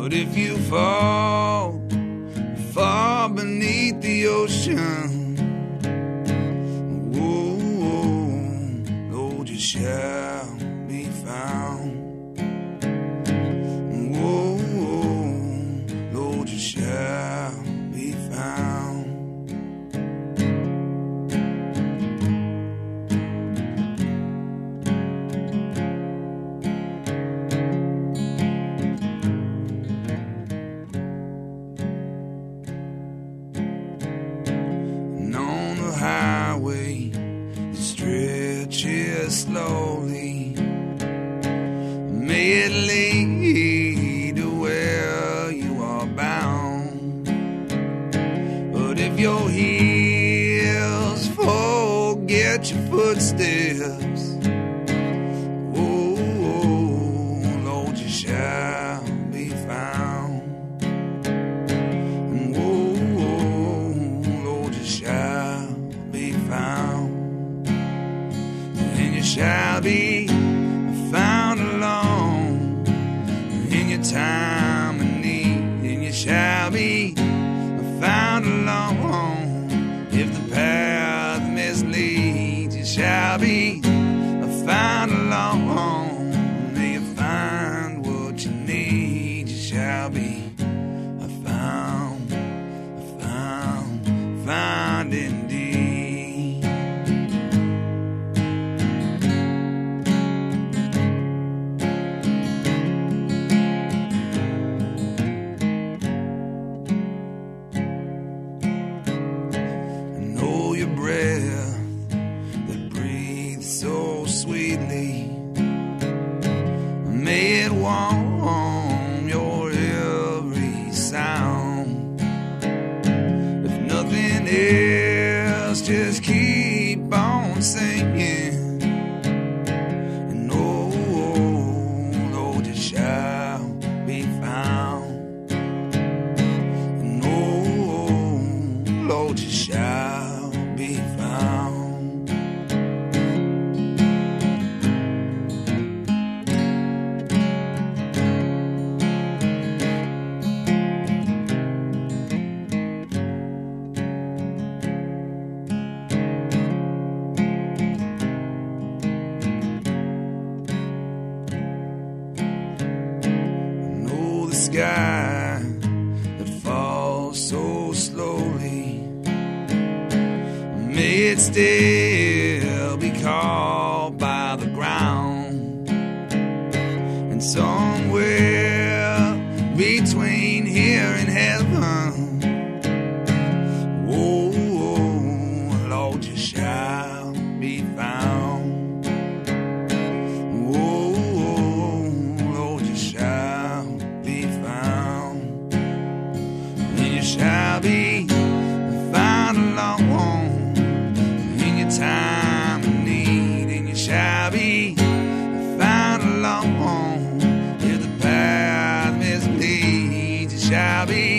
But if you fall far beneath the ocean, whoa, Lord, you shall be found. Whoa, Lord, you shall be found. Highway that stretches slowly, may it lead to where you are bound. But if your heels forget your footsteps, oh, Lord, you shall be found. And oh, Lord, you shall be found, and you shall be found alone in your time of need, and you shall be found alone if the path misleads. You shall be found alone. May you find what you need. You shall be found indeed. Your breath that breathes so sweetly, may it warm your every sound. If nothing else, just keep on singing, and oh, Lord, you shall be found, and oh, Lord, you shall be found. I know the sky that falls so slowly, may it still be called by the ground, and somewhere between here and heaven, oh, Lord, you shall be found. Oh, Lord, you shall be found, and you shall be found alone in your time of need, and you shall be found alone if the path misleads. You shall be